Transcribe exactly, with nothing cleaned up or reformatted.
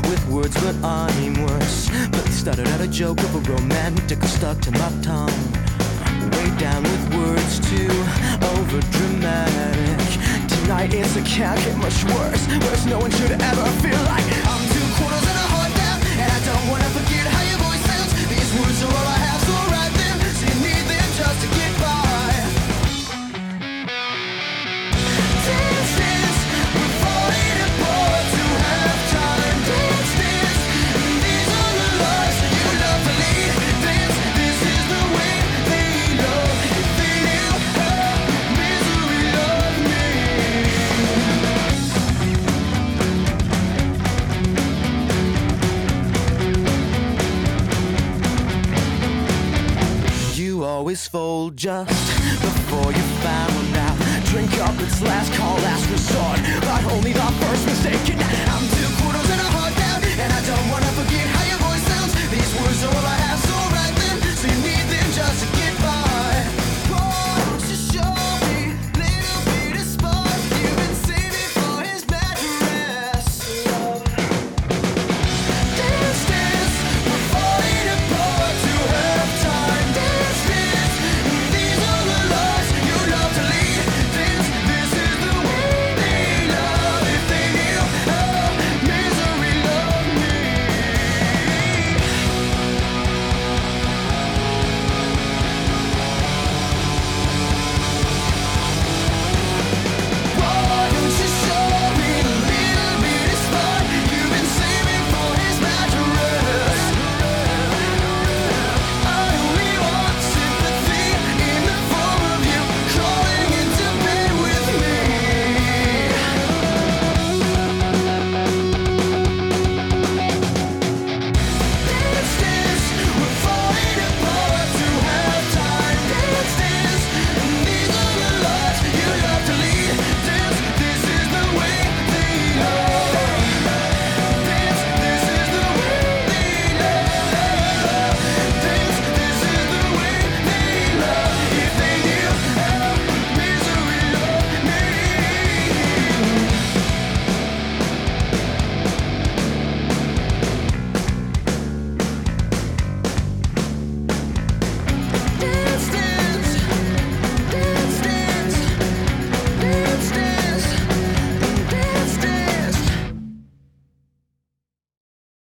with words, but I'm worse. But it started out a joke of a romantic stuck to my tongue. Way down with words too over dramatic. Tonight it's a can't get much worse. Worse, no one should ever feel like I'm two quarters and a heart down, and I don't wanna forget how your voice sounds. These words are all I have, so write them. So you need them just to get by. Dance, dance, we're falling apart to have time. Dance, dance, these are the lives you love to lead. Dance, this is the way they love. If they knew how misery loved me. You always fold just before you found out. Drink up, it's last call, last resort, but only the first mistake. And I'm two quarters